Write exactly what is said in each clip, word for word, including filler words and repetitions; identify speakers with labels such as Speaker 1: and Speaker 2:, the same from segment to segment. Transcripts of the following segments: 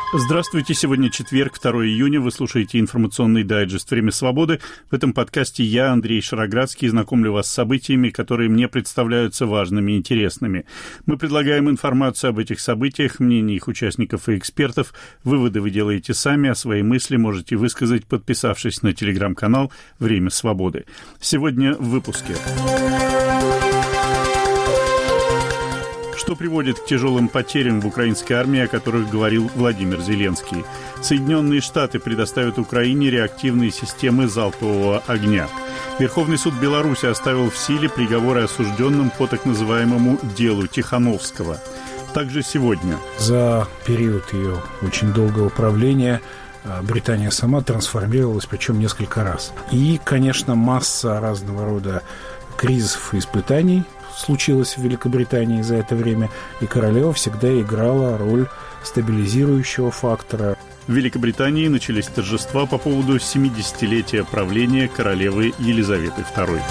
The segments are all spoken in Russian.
Speaker 1: Здравствуйте, сегодня четверг, второго июня, вы слушаете информационный дайджест «Время свободы». В этом подкасте я, Андрей Шароградский, знакомлю вас с событиями, которые мне представляются важными и интересными. Мы предлагаем информацию об этих событиях, мнения их участников и экспертов. Выводы вы делаете сами, а свои мысли можете высказать, подписавшись на телеграм-канал «Время свободы». Сегодня в выпуске. Что приводит к тяжелым потерям в украинской армии, о которых говорил Владимир Зеленский? Соединенные Штаты предоставят Украине реактивные системы залпового огня. Верховный суд Беларуси оставил в силе приговоры осужденным по так называемому делу Тихановского. Также сегодня.
Speaker 2: За период ее очень долгого правления Британия сама трансформировалась, причем несколько раз. И, конечно, масса разного рода кризисов и испытаний случилось в Великобритании за это время, и королева всегда играла роль стабилизирующего фактора.
Speaker 1: В Великобритании начались торжества по поводу семидесятилетия правления королевы Елизаветы второй.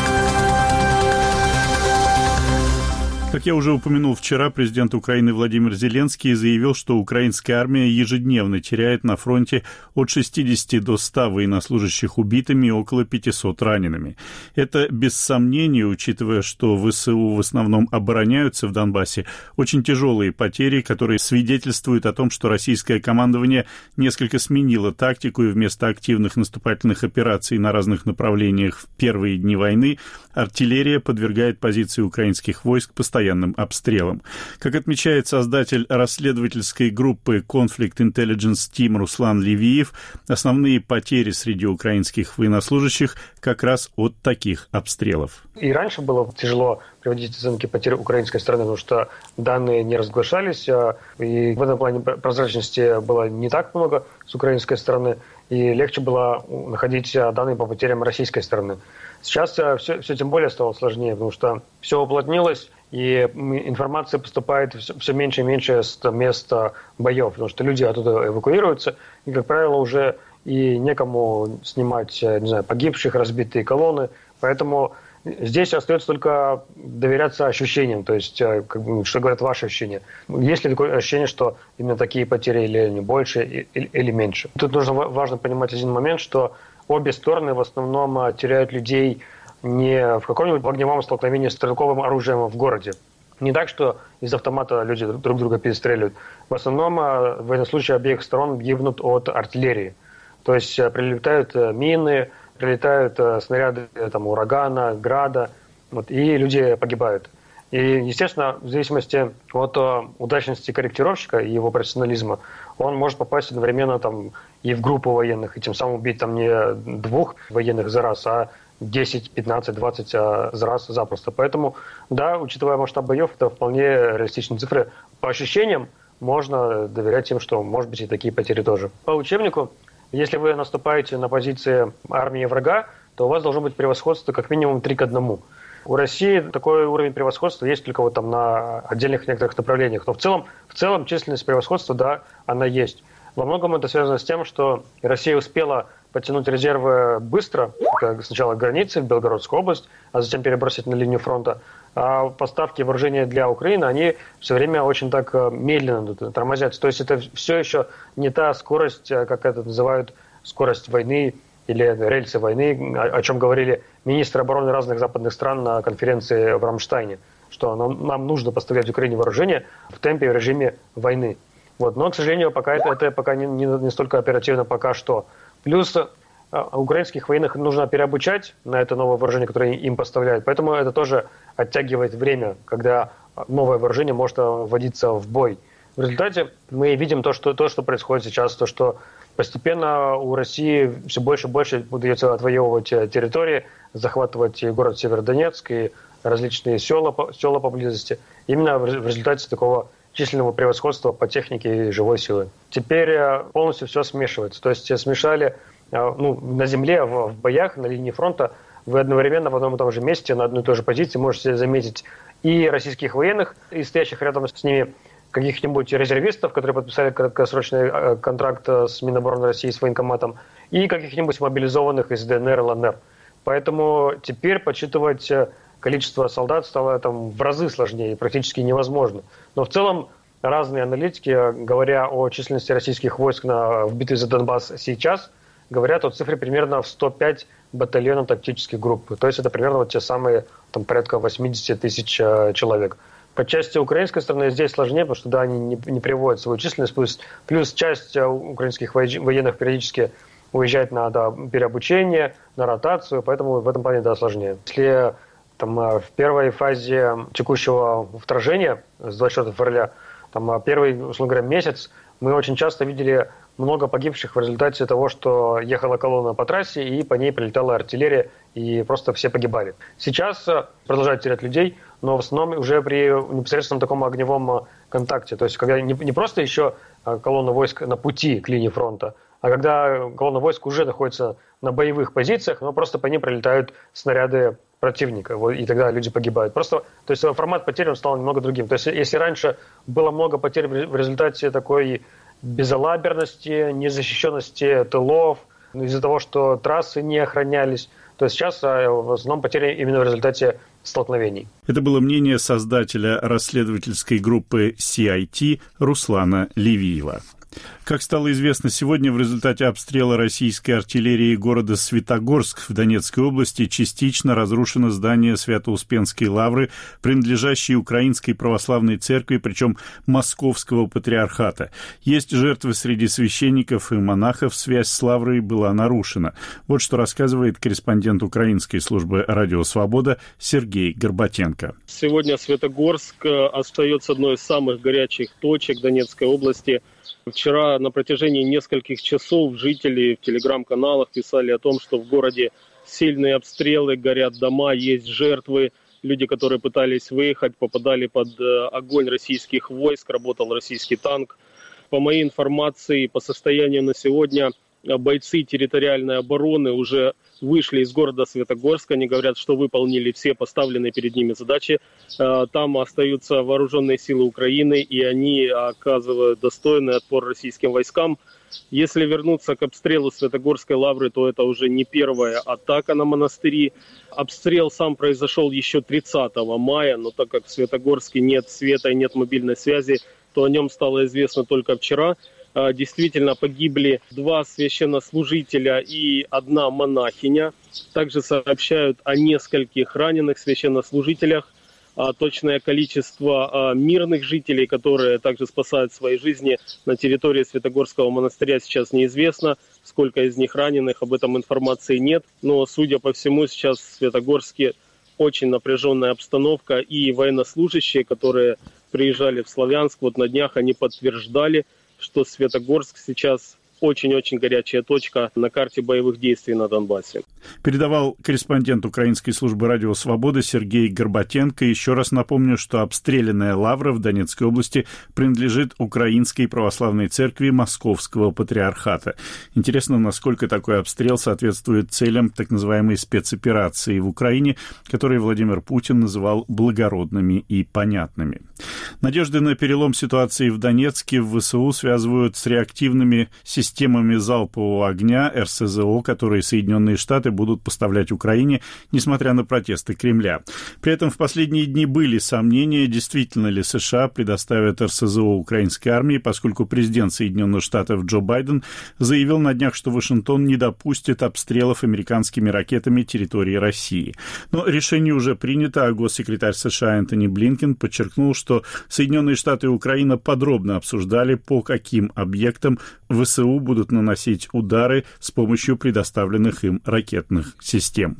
Speaker 1: Как я уже упомянул вчера, президент Украины Владимир Зеленский заявил, что украинская армия ежедневно теряет на фронте от шестидесяти до ста военнослужащих убитыми и около пятисот ранеными. Это без сомнения, учитывая, что ВСУ в основном обороняются в Донбассе, очень тяжелые потери, которые свидетельствуют о том, что российское командование несколько сменило тактику и вместо активных наступательных операций на разных направлениях в первые дни войны артиллерия подвергает позиции украинских войск постоянным обстрелам. Как отмечает создатель расследовательской группы Conflict Intelligence Team Руслан Левиев, основные потери среди украинских военнослужащих как раз от таких обстрелов.
Speaker 3: И раньше было тяжело приводить оценки потерь украинской стороны, потому что данные не разглашались, и в этом плане прозрачности было не так много с украинской стороны, и легче было находить данные по потерям российской стороны. Сейчас все, все тем более стало сложнее, потому что все уплотнилось, и информация поступает все меньше и меньше с мест боев, потому что люди оттуда эвакуируются, и, как правило, уже и некому снимать, не знаю, погибших, разбитые колонны, поэтому здесь остается только доверяться ощущениям, то есть, как бы, что говорят ваши ощущения. Есть ли такое ощущение, что именно такие потери или не больше, или меньше? Тут нужно важно понимать один момент, что обе стороны в основном теряют людей не в каком-нибудь огневом столкновении с стрелковым оружием в городе. Не так, что из автомата люди друг друга перестреливают. В основном военнослужащие обеих сторон гибнут от артиллерии. То есть прилетают мины, прилетают снаряды там, урагана, града, вот, и люди погибают. И, естественно, в зависимости от удачности корректировщика и его профессионализма, он может попасть одновременно там, и в группу военных, и тем самым убить там, не двух военных за раз, а десять, пятнадцать, двадцать за раз запросто. Поэтому, да, учитывая масштаб боев, это вполне реалистичные цифры. По ощущениям можно доверять им, что, может быть, и такие потери тоже. По учебнику, если вы наступаете на позиции армии врага, то у вас должно быть превосходство как минимум три к одному. У России такой уровень превосходства есть только вот там на отдельных некоторых направлениях. Но в целом, в целом численность превосходства, да, она есть. Во многом это связано с тем, что Россия успела подтянуть резервы быстро, сначала к границе, в Белгородскую область, а затем перебросить на линию фронта. А поставки вооружения для Украины, они все время очень так медленно тормозятся. То есть это все еще не та скорость, как это называют, скорость войны или рельсы войны, о чем говорили министры обороны разных западных стран на конференции в Рамштайне, что нам, нам нужно поставлять Украине вооружение в темпе и в режиме войны. Вот. Но, к сожалению, пока это, это пока не, не, не столько оперативно, пока что. Плюс украинских военных нужно переобучать на это новое вооружение, которое им поставляют. Поэтому это тоже оттягивает время, когда новое вооружение может вводиться в бой. В результате мы видим то, что, то, что происходит сейчас, то, что постепенно у России все больше и больше удается отвоевывать территории, захватывать и город Северодонецк, и различные села, села поблизости. Именно в результате такого численного превосходства по технике и живой силы. Теперь полностью все смешивается. То есть смешали ну, на земле, в, в боях, на линии фронта, вы одновременно в одном и том же месте, на одной и той же позиции можете заметить и российских военных, и стоящих рядом с ними каких-нибудь резервистов, которые подписали краткосрочный контракт с Минобороны России, с военкоматом, и каких-нибудь мобилизованных из ДНР, ЛНР. Поэтому теперь подсчитывать количество солдат стало там в разы сложнее, практически невозможно. Но в целом разные аналитики, говоря о численности российских войск на, в битве за Донбасс сейчас, говорят о цифре примерно в сто пять батальонов тактических групп. То есть это примерно вот те самые там, порядка восемьдесят тысяч э, человек. По части украинской стороны здесь сложнее, потому что да, они не, не приводят свою численность. Плюс, плюс часть украинских военных периодически уезжает на да, переобучение, на ротацию, поэтому в этом плане да, сложнее. Если там, в первой фазе текущего вторжения с двадцать четвёртого февраля, там, первый, условно говоря, месяц, мы очень часто видели много погибших в результате того, что ехала колонна по трассе, и по ней прилетала артиллерия, и просто все погибали. Сейчас продолжают терять людей, но в основном уже при непосредственном таком огневом контакте. То есть, когда не, не просто еще колонна войск на пути к линии фронта, а когда колонна войск уже находится на боевых позициях, но просто по ним прилетают снаряды противника, и тогда люди погибают. Просто, то есть формат потерь он стал немного другим. То есть если раньше было много потерь в результате такой безалаберности, незащищенности тылов, из-за того, что трассы не охранялись, то сейчас в основном потери именно в результате столкновений.
Speaker 1: Это было мнение создателя расследовательской группы си ай ти Руслана Левиева. Как стало известно сегодня, в результате обстрела российской артиллерии города Светогорск в Донецкой области частично разрушено здание Свято-Успенской лавры, принадлежащей Украинской православной церкви, причем Московского патриархата. Есть жертвы среди священников и монахов, связь с лаврой была нарушена. Вот что рассказывает корреспондент украинской службы «Радио Свобода» Сергей Горбатенко.
Speaker 4: Сегодня Светогорск остается одной из самых горячих точек Донецкой области. Вчера на протяжении нескольких часов жители в телеграм-каналах писали о том, что в городе сильные обстрелы, горят дома, есть жертвы. Люди, которые пытались выехать, попадали под огонь российских войск, работал российский танк. По моей информации, по состоянию на сегодня, бойцы территориальной обороны уже вышли из города Светогорска. Они говорят, что выполнили все поставленные перед ними задачи. Там остаются вооруженные силы Украины, и они оказывают достойный отпор российским войскам. Если вернуться к обстрелу Светогорской лавры, то это уже не первая атака на монастыри. Обстрел сам произошел еще тридцатого мая, но так как в Светогорске нет света и нет мобильной связи, то о нем стало известно только вчера. Действительно погибли два священнослужителя и одна монахиня. Также сообщают о нескольких раненых священнослужителях. Точное количество мирных жителей, которые также спасают свои жизни на территории Светогорского монастыря, сейчас неизвестно. Сколько из них раненых, об этом информации нет. Но, судя по всему, сейчас в Светогорске очень напряженная обстановка. И военнослужащие, которые приезжали в Славянск, вот на днях они подтверждали, что Светогорск сейчас очень-очень горячая точка на карте боевых действий на Донбассе.
Speaker 1: Передавал корреспондент украинской службы «Радио Свобода» Сергей Горбатенко. Еще раз напомню, что обстрелянная лавра в Донецкой области принадлежит Украинской православной церкви Московского патриархата. Интересно, насколько такой обстрел соответствует целям так называемой спецоперации в Украине, которые Владимир Путин называл благородными и понятными. Надежды на перелом ситуации в Донецке в ВСУ связывают с реактивными системами системами залпового огня эр эс зэ о, которые Соединенные Штаты будут поставлять Украине, несмотря на протесты Кремля. При этом в последние дни были сомнения, действительно ли США предоставят эр эс зэ о украинской армии, поскольку президент Соединенных Штатов Джо Байден заявил на днях, что Вашингтон не допустит обстрелов американскими ракетами территории России. Но решение уже принято, а госсекретарь США Энтони Блинкен подчеркнул, что Соединенные Штаты и Украина подробно обсуждали, по каким объектам ВСУ будут наносить удары с помощью предоставленных им ракетных систем.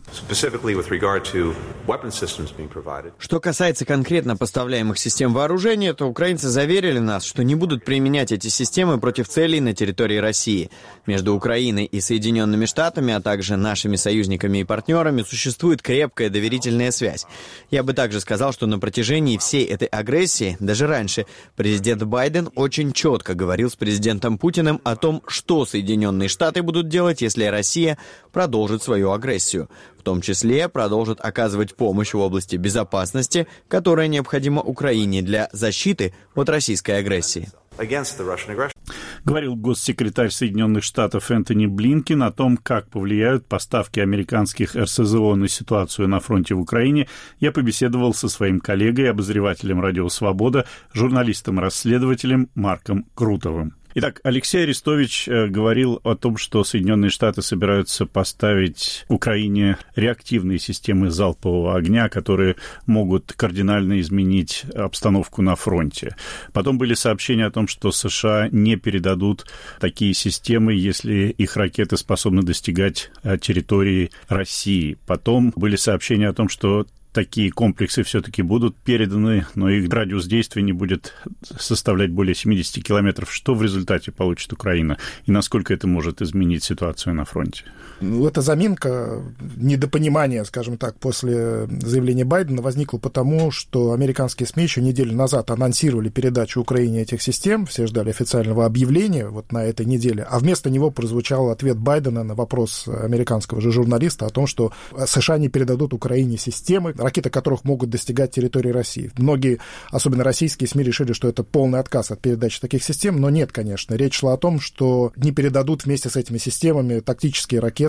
Speaker 5: Что касается конкретно поставляемых систем вооружения, то украинцы заверили нас, что не будут применять эти системы против целей на территории России. Между Украиной и Соединенными Штатами, а также нашими союзниками и партнерами существует крепкая доверительная связь. Я бы также сказал, что на протяжении всей этой агрессии, даже раньше, президент Байден очень четко говорил с президентом Путиным о том, что Соединенные Штаты будут делать, если Россия продолжит свою агрессию. В том числе продолжит оказывать помощь в области безопасности, которая необходима Украине для защиты от российской агрессии.
Speaker 1: Говорил госсекретарь Соединенных Штатов Энтони Блинкен о том, как повлияют поставки американских эр эс зэ о на ситуацию на фронте в Украине. Я побеседовал со своим коллегой, обозревателем «Радио Свобода», журналистом-расследователем Марком Крутовым. Итак, Алексей Арестович говорил о том, что Соединенные Штаты собираются поставить Украине реактивные системы залпового огня, которые могут кардинально изменить обстановку на фронте. Потом были сообщения о том, что США не передадут такие системы, если их ракеты способны достигать территории России. Потом были сообщения о том, что такие комплексы все-таки будут переданы, но их радиус действия не будет составлять более семьдесят километров. Что в результате получит Украина? И насколько это может изменить ситуацию на фронте?
Speaker 6: Ну, эта заминка, недопонимание, скажем так, после заявления Байдена возникло потому, что американские СМИ еще неделю назад анонсировали передачу Украине этих систем, все ждали официального объявления вот на этой неделе, а вместо него прозвучал ответ Байдена на вопрос американского же журналиста о том, что США не передадут Украине системы, ракеты которых могут достигать территории России. Многие, особенно российские СМИ, решили, что это полный отказ от передачи таких систем, но нет, конечно. Речь шла о том, что не передадут вместе с этими системами тактические ракеты,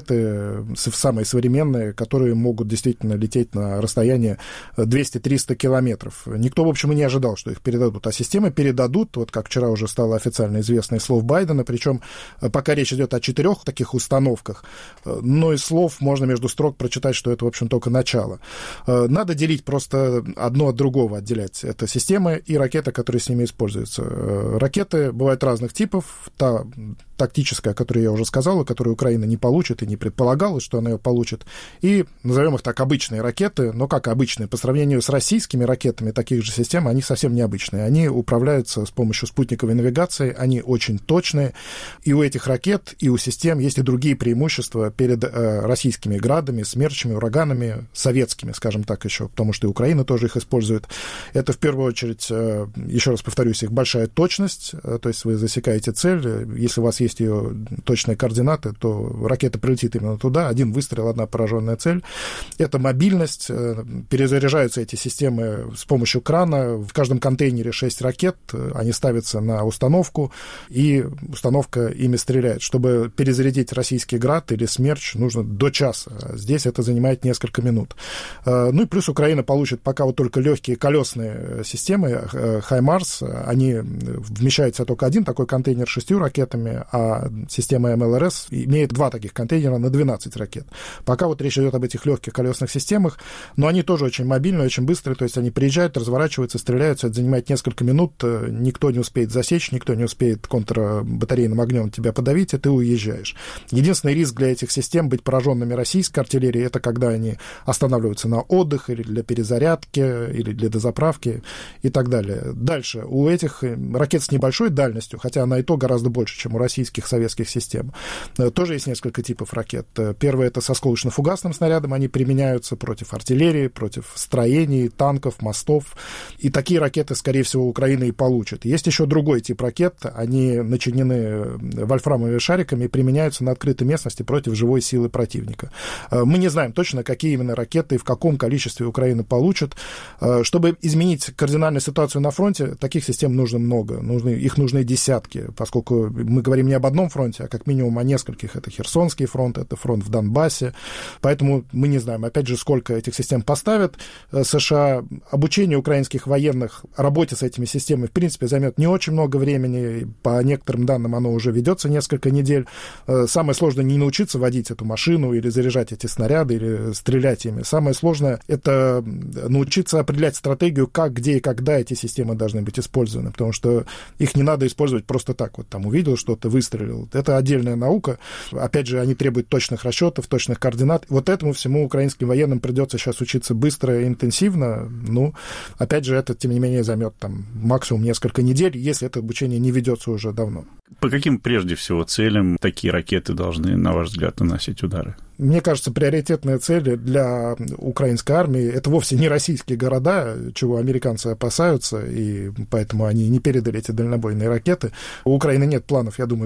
Speaker 6: самые современные, которые могут действительно лететь на расстояние двести-триста километров. Никто, в общем, и не ожидал, что их передадут. А системы передадут, вот как вчера уже стало официально известно из слов Байдена, причем пока речь идет о четырех таких установках, но из слов можно между строк прочитать, что это, в общем, только начало. Надо делить просто одно от другого, отделять. Это системы и ракеты, которые с ними используются. Ракеты бывают разных типов. Та тактическая, о которой я уже сказал, которую Украина не получит и не предполагалось, что она ее получит. И, назовем их так, обычные ракеты, но как обычные, по сравнению с российскими ракетами таких же систем, они совсем необычные. Они управляются с помощью спутниковой навигации, они очень точные. И у этих ракет, и у систем есть и другие преимущества перед э, российскими градами, смерчами, ураганами, советскими, скажем так, еще, потому что и Украина тоже их использует. Это, в первую очередь, э, еще раз повторюсь, их большая точность, э, то есть вы засекаете цель, если у вас есть ее точные координаты, то ракета прилетит именно туда, один выстрел, одна пораженная цель. Это мобильность, перезаряжаются эти системы с помощью крана, в каждом контейнере шесть ракет, они ставятся на установку, и установка ими стреляет. Чтобы перезарядить российский «Град» или «Смерч», нужно до часа, здесь это занимает несколько минут. Ну и плюс Украина получит пока вот только легкие колесные системы «Хаймарс», они вмещаются только один такой контейнер с шестью ракетами, а система эм эл эр эс имеет два таких контейнера на двенадцать ракет. Пока вот речь идет об этих легких колесных системах, но они тоже очень мобильные, очень быстрые, то есть они приезжают, разворачиваются, стреляются, это занимает несколько минут, никто не успеет засечь, никто не успеет контрбатарейным огнем тебя подавить, и ты уезжаешь. Единственный риск для этих систем быть пораженными российской артиллерией, это когда они останавливаются на отдых или для перезарядки, или для дозаправки и так далее. Дальше. У этих ракет с небольшой дальностью, хотя она и то гораздо больше, чем у российских советских систем, тоже есть несколько типов ракет. Первое — это со осколочно-фугасным снарядом, они применяются против артиллерии, против строений, танков, мостов, и такие ракеты, скорее всего, Украина и получит. Есть еще другой тип ракет, они начинены вольфрамовыми шариками и применяются на открытой местности против живой силы противника. Мы не знаем точно, какие именно ракеты и в каком количестве Украина получит. Чтобы изменить кардинальную ситуацию на фронте, таких систем нужно много, нужны, их нужны десятки, поскольку мы говорим не об одном фронте, а как минимум о нескольких. Это Херсонский фронт, это фронт в Донбассе, поэтому мы не знаем, опять же, сколько этих систем поставят США. Обучение украинских военных работе с этими системами, в принципе, займет не очень много времени, по некоторым данным оно уже ведется несколько недель. Самое сложное не научиться водить эту машину или заряжать эти снаряды, или стрелять ими. Самое сложное — это научиться определять стратегию, как, где и когда эти системы должны быть использованы, потому что их не надо использовать просто так. Вот там увидел что-то, выстрелил. Это отдельная наука. Опять же, они требуют точных расчетов, точных координат. Вот этому всему украинским военным придется сейчас учиться быстро и интенсивно. Ну, опять же, это, тем не менее, займет там максимум несколько недель, если это обучение не ведется уже давно.
Speaker 1: По каким, прежде всего, целям такие ракеты должны, на ваш взгляд, наносить удары?
Speaker 6: Мне кажется, приоритетная цель для украинской армии — это вовсе не российские города, чего американцы опасаются, и поэтому они не передали эти дальнобойные ракеты. У Украины нет планов, я думаю,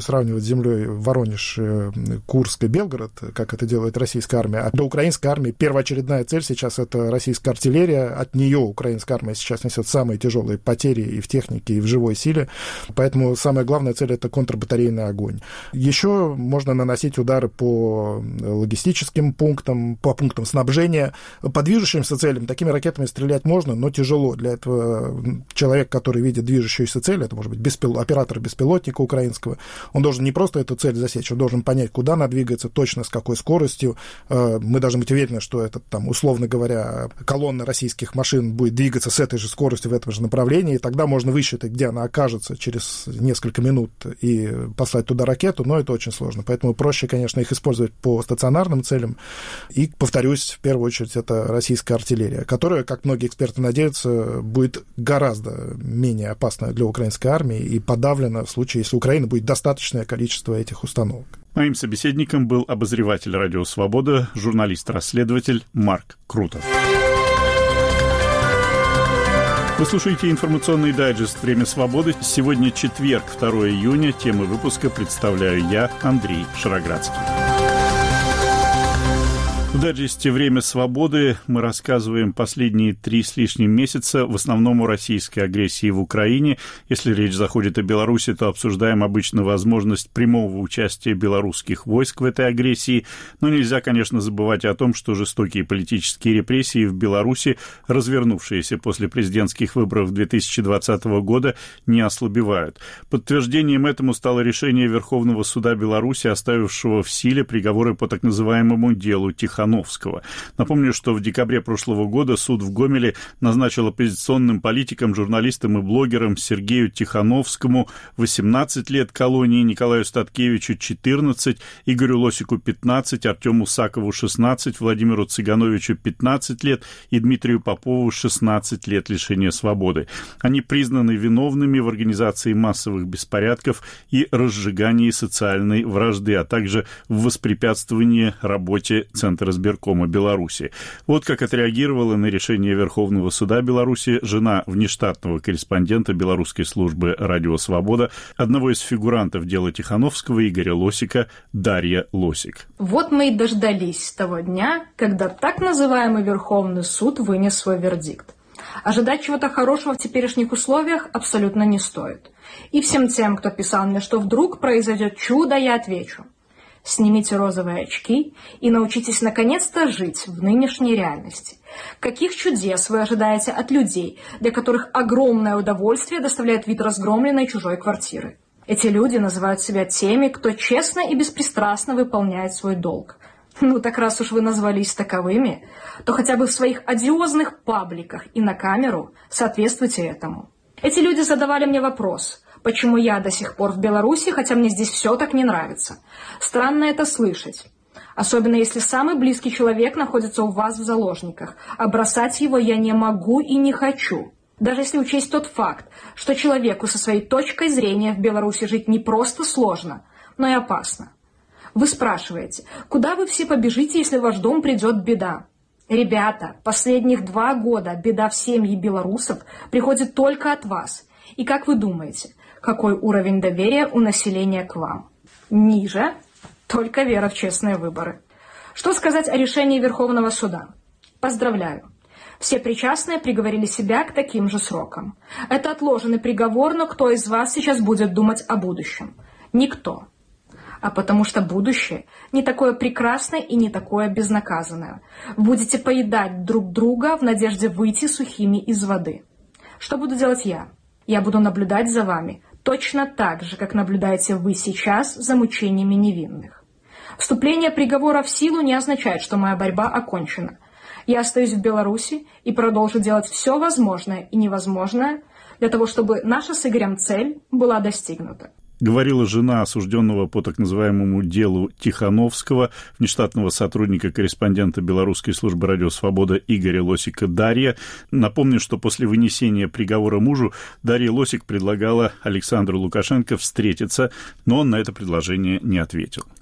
Speaker 6: думаю, сравнивать с землей Воронеж, Курск и Белгород, как это делает российская армия. А для украинской армии первоочередная цель сейчас — это российская артиллерия. От нее украинская армия сейчас несет самые тяжелые потери и в технике, и в живой силе. Поэтому самая главная цель — это контрбатарейный огонь. Еще можно наносить удары по логистическим пунктам, по пунктам снабжения. По движущимся целям такими ракетами стрелять можно, но тяжело. Для этого человек, который видит движущуюся цель, это может быть беспил... оператор беспилотника украинского, он должен не просто эту цель засечь, он должен понять, куда она двигается, точно с какой скоростью. Мы должны быть уверены, что это, там, условно говоря, колонна российских машин будет двигаться с этой же скоростью в этом же направлении, и тогда можно высчитать, где она окажется через несколько минут и послать туда ракету, но это очень сложно. Поэтому проще, конечно, их использовать по стационарным целям. И, повторюсь, в первую очередь, это российская артиллерия, которая, как многие эксперты надеются, будет гораздо менее опасна для украинской армии и подавлена в случае, если у Украины будет достаточное количество этих установок.
Speaker 1: Моим собеседником был обозреватель «Радио Свобода», журналист-расследователь Марк Крутов. Вы слушаете информационный дайджест «Время свободы». Сегодня четверг, второго июня. Темы выпуска представляю я, Андрей Шароградский. В дайджесте «Время свободы» мы рассказываем последние три с лишним месяца в основном о российской агрессии в Украине. Если речь заходит о Беларуси, то обсуждаем обычно возможность прямого участия белорусских войск в этой агрессии. Но нельзя, конечно, забывать о том, что жестокие политические репрессии в Беларуси, развернувшиеся после президентских выборов две тысячи двадцатого года, не ослабевают. Подтверждением этому стало решение Верховного суда Беларуси, оставившего в силе приговоры по так называемому делу Тихановского. Напомню, что в декабре прошлого года суд в Гомеле назначил оппозиционным политикам, журналистам и блогерам Сергею Тихановскому восемнадцать лет колонии, Николаю Статкевичу четырнадцать, Игорю Лосику пятнадцать, Артему Сакову шестнадцать, Владимиру Цыгановичу пятнадцать лет и Дмитрию Попову шестнадцать лет лишения свободы. Они признаны виновными в организации массовых беспорядков и разжигании социальной вражды, а также в воспрепятствовании работе Центра избиркома Беларуси. Вот как отреагировала на решение Верховного суда Беларуси жена внештатного корреспондента белорусской службы «Радио Свобода», одного из фигурантов дела Тихановского, Игоря Лосика, Дарья Лосик.
Speaker 7: Вот мы и дождались того дня, когда так называемый Верховный суд вынес свой вердикт. Ожидать чего-то хорошего в теперешних условиях абсолютно не стоит. И всем тем, кто писал мне, что вдруг произойдет чудо, я отвечу: снимите розовые очки и научитесь наконец-то жить в нынешней реальности. Каких чудес вы ожидаете от людей, для которых огромное удовольствие доставляет вид разгромленной чужой квартиры? Эти люди называют себя теми, кто честно и беспристрастно выполняет свой долг. Ну так раз уж вы назвались таковыми, то хотя бы в своих одиозных пабликах и на камеру соответствуйте этому. Эти люди задавали мне вопрос: почему я до сих пор в Беларуси, хотя мне здесь все так не нравится? Странно это слышать. Особенно если самый близкий человек находится у вас в заложниках, а бросать его я не могу и не хочу. Даже если учесть тот факт, что человеку со своей точкой зрения в Беларуси жить не просто сложно, но и опасно. Вы спрашиваете, куда вы все побежите, если в ваш дом придет беда? Ребята, последних два года беда в семьи белорусов приходит только от вас. И как вы думаете, какой уровень доверия у населения к вам? Ниже, только вера в честные выборы. Что сказать о решении Верховного суда? Поздравляю. Все причастные приговорили себя к таким же срокам. Это отложенный приговор, но кто из вас сейчас будет думать о будущем? Никто. А потому что будущее не такое прекрасное и не такое безнаказанное. Будете поедать друг друга в надежде выйти сухими из воды. Что буду делать я? Я буду наблюдать за вами точно так же, как наблюдаете вы сейчас за мучениями невинных. Вступление приговора в силу не означает, что моя борьба окончена. Я остаюсь в Беларуси и продолжу делать все возможное и невозможное для того, чтобы наша с Игорем цель была достигнута.
Speaker 1: Говорила жена осужденного по так называемому делу Тихановского, внештатного сотрудника-корреспондента белорусской службы «Радио Свобода» Игоря Лосика Дарья. Напомню, что после вынесения приговора мужу Дарья Лосик предлагала Александру Лукашенко встретиться, но он на это предложение не ответил.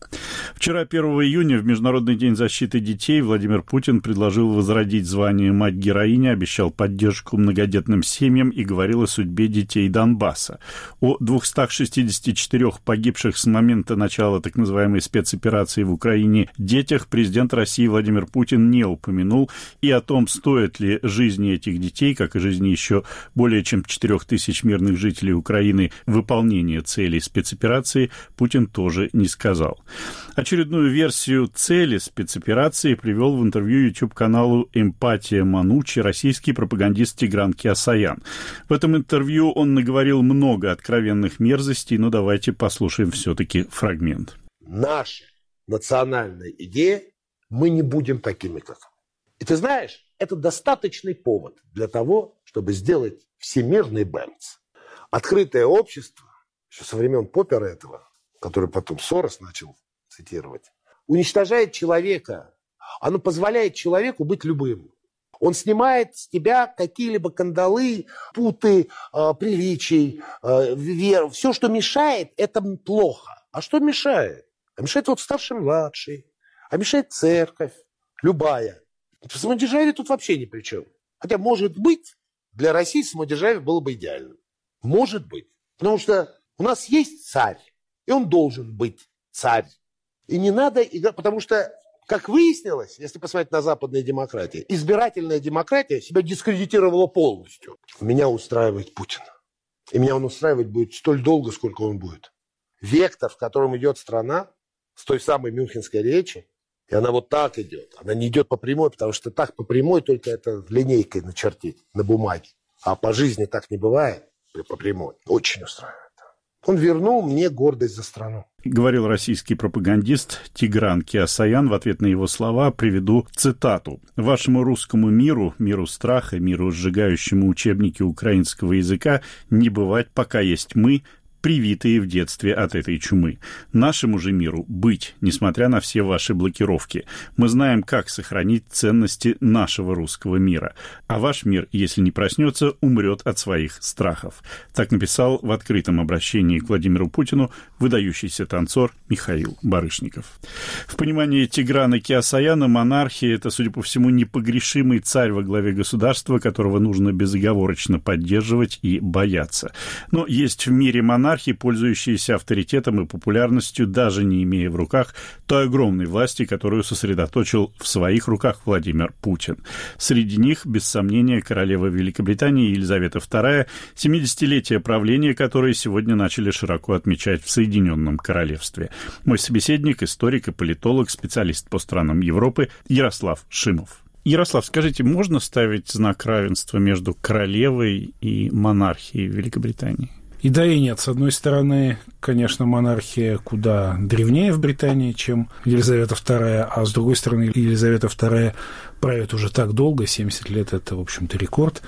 Speaker 1: Вчера, первого июня, в Международный день защиты детей, Владимир Путин предложил возродить звание «Мать-героиня», обещал поддержку многодетным семьям и говорил о судьбе детей Донбасса. О двухстах шестидесяти четырёх погибших с момента начала так называемой спецоперации в Украине детях президент России Владимир Путин не упомянул, и о том, стоит ли жизни этих детей, как и жизни еще более чем четырех тысяч мирных жителей Украины, выполнение целей спецоперации, Путин тоже не сказал. Очередную версию цели спецоперации привел в интервью YouTube-каналу «Эмпатия Манучи» российский пропагандист Тигран Кеосаян. В этом интервью он наговорил много откровенных мерзостей, но давайте послушаем все-таки фрагмент.
Speaker 8: Наша национальная идея – мы не будем такими, как вы. И ты знаешь, это достаточный повод для того, чтобы сделать всемирный бэмц. Открытое общество, еще со времен Поппера этого, который потом Сорос начал цитировать, уничтожает человека. Оно позволяет человеку быть любым. Он снимает с тебя какие-либо кандалы, путы, э, приличий, э, веру. Все, что мешает, это плохо. А что мешает? А мешает вот старший-младший, а мешает церковь, любая. Самодержавие тут вообще ни при чем. Хотя, может быть, для России самодержавие было бы идеально. Может быть. Потому что у нас есть царь, и он должен быть царь. И не надо играть, потому что, как выяснилось, если посмотреть на западные демократии, избирательная демократия себя дискредитировала полностью. Меня устраивает Путин. И меня он устраивать будет столь долго, сколько он будет. Вектор, в котором идет страна, с той самой мюнхенской речи, и она вот так идет. Она не идет по прямой, потому что так по прямой только это линейкой начертить на бумаге. А по жизни так не бывает по прямой. Очень устраивает. Он вернул мне гордость за страну.
Speaker 1: Говорил российский пропагандист Тигран Кеосаян. В ответ на его слова приведу цитату. «Вашему русскому миру, миру страха, миру, сжигающему учебники украинского языка, не бывать, пока есть мы, привитые в детстве от этой чумы. Нашему же миру быть, несмотря на все ваши блокировки. Мы знаем, как сохранить ценности нашего русского мира. А ваш мир, если не проснется, умрет от своих страхов». Так написал в открытом обращении к Владимиру Путину выдающийся танцор Михаил Барышников. В понимании Тиграна Кеосаяна монархия – это, судя по всему, непогрешимый царь во главе государства, которого нужно безоговорочно поддерживать и бояться. Но есть в мире монархии, монархии, пользующиеся авторитетом и популярностью, даже не имея в руках той огромной власти, которую сосредоточил в своих руках Владимир Путин. Среди них, без сомнения, королева Великобритании Елизавета вторая, семидесятилетие правления которой сегодня начали широко отмечать в Соединенном Королевстве. Мой собеседник, историк и политолог, специалист по странам Европы Ярослав Шимов. Ярослав, скажите, можно ставить знак равенства между королевой и монархией Великобритании?
Speaker 2: И да, и нет. С одной стороны, конечно, монархия куда древнее в Британии, чем Елизавета вторая, а с другой стороны, Елизавета вторая правит уже так долго, семьдесят лет – это, в общем-то, рекорд,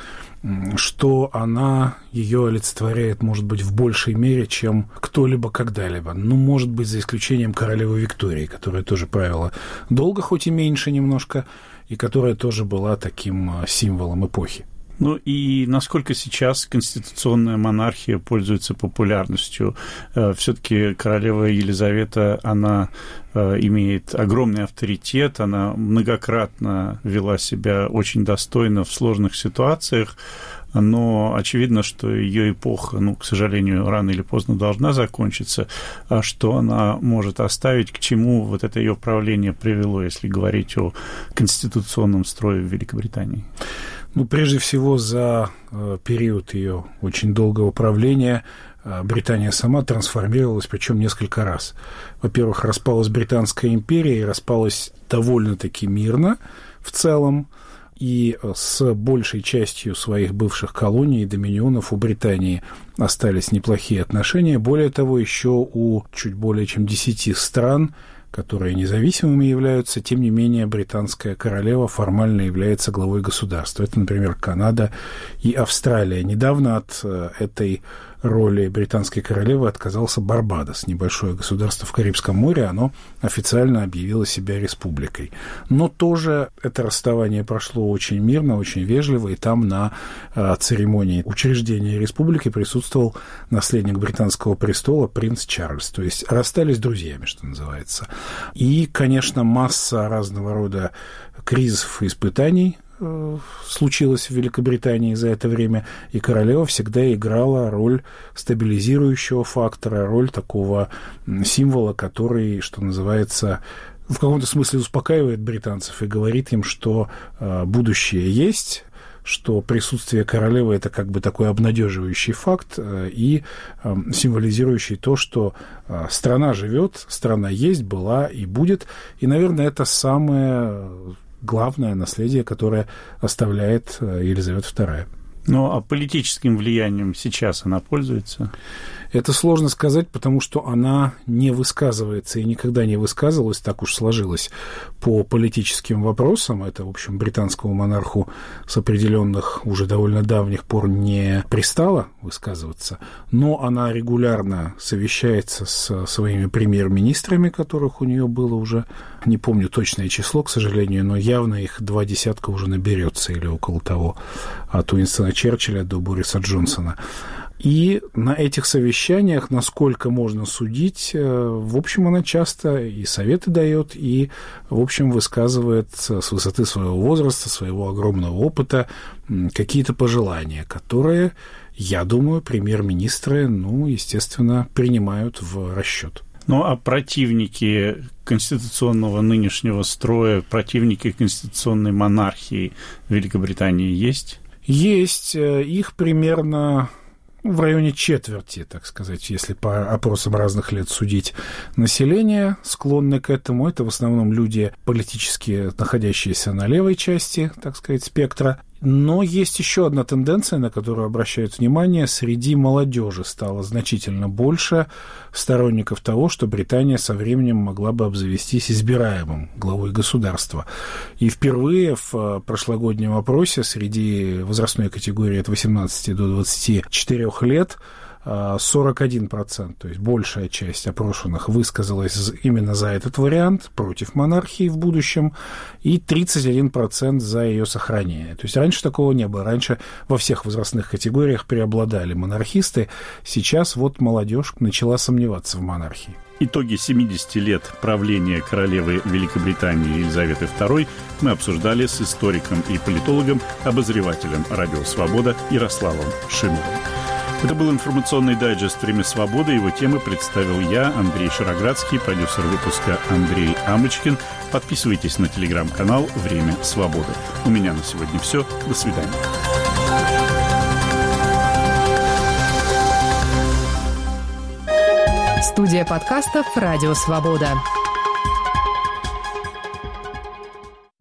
Speaker 2: что она ее олицетворяет, может быть, в большей мере, чем кто-либо когда-либо. Ну, может быть, за исключением королевы Виктории, которая тоже правила долго, хоть и меньше немножко, и которая тоже была таким символом эпохи.
Speaker 1: Ну и насколько сейчас конституционная монархия пользуется популярностью? Все-таки королева Елизавета, она имеет огромный авторитет, она многократно вела себя очень достойно в сложных ситуациях, но очевидно, что ее эпоха, ну, к сожалению, рано или поздно должна закончиться. А что она может оставить, к чему вот это ее правление привело, если говорить о конституционном строе в Великобритании?
Speaker 2: Ну, прежде всего, за э, период ее очень долгого правления э, Британия сама трансформировалась, причем несколько раз. Во-первых, распалась Британская империя, и распалась довольно-таки мирно в целом, и с большей частью своих бывших колоний и доминионов у Британии остались неплохие отношения. Более того, еще у чуть более чем десяти стран, которые независимыми являются, тем не менее британская королева формально является главой государства. Это, например, Канада и Австралия. Недавно от этой роли британской королевы отказался Барбадос, небольшое государство в Карибском море. Оно официально объявило себя республикой. Но тоже это расставание прошло очень мирно, очень вежливо, и там на церемонии учреждения республики присутствовал наследник британского престола принц Чарльз. То есть расстались друзьями, что называется. И, конечно, масса разного рода кризисов и испытаний случилось в Великобритании за это время, и королева всегда играла роль стабилизирующего фактора, роль такого символа, который, что называется, в каком-то смысле успокаивает британцев и говорит им, что будущее есть, что присутствие королевы – это как бы такой обнадеживающий факт и символизирующий то, что страна живет, страна есть, была и будет. И, наверное, это самое главное наследие, которое оставляет Елизавета вторая.
Speaker 1: Ну, а политическим влиянием сейчас она пользуется?
Speaker 2: Это сложно сказать, потому что она не высказывается и никогда не высказывалась, так уж сложилось, по политическим вопросам. Это, в общем, британскому монарху с определенных уже довольно давних пор не пристало высказываться, но она регулярно совещается с своими премьер-министрами, которых у нее было уже, не помню точное число, к сожалению, но явно их два десятка уже наберется или около того, от Уинстона Черчилля до Бориса Джонсона. И на этих совещаниях, насколько можно судить, в общем, она часто и советы дает, и, в общем, высказывает с высоты своего возраста, своего огромного опыта какие-то пожелания, которые, я думаю, премьер-министры, ну, естественно, принимают в расчет.
Speaker 1: Ну, а противники конституционного нынешнего строя, противники конституционной монархии в Великобритании есть?
Speaker 2: Есть. Их примерно в районе четверти, так сказать, если по опросам разных лет судить, население склонны к этому. Это в основном люди, политически находящиеся на левой части, так сказать, спектра. Но есть еще одна тенденция, на которую обращают внимание. Среди молодежи стало значительно больше сторонников того, что Британия со временем могла бы обзавестись избираемым главой государства. И впервые в прошлогоднем опросе среди возрастной категории от восемнадцати до двадцати четырёх лет сорок один процент, то есть большая часть опрошенных высказалась именно за этот вариант, против монархии в будущем, и тридцать один процент за ее сохранение. То есть раньше такого не было. Раньше во всех возрастных категориях преобладали монархисты. Сейчас вот молодежь начала сомневаться в монархии.
Speaker 1: Итоги семидесяти лет правления королевы Великобритании Елизаветы второй мы обсуждали с историком и политологом, обозревателем «Радио Свобода» Ярославом Шимовым. Это был информационный дайджест «Время свободы». Его темы представил я, Андрей Шароградский, продюсер выпуска Андрей Амочкин. Подписывайтесь на телеграм-канал «Время свободы». У меня на сегодня все. До свидания.
Speaker 9: Студия подкастов «Радио Свобода».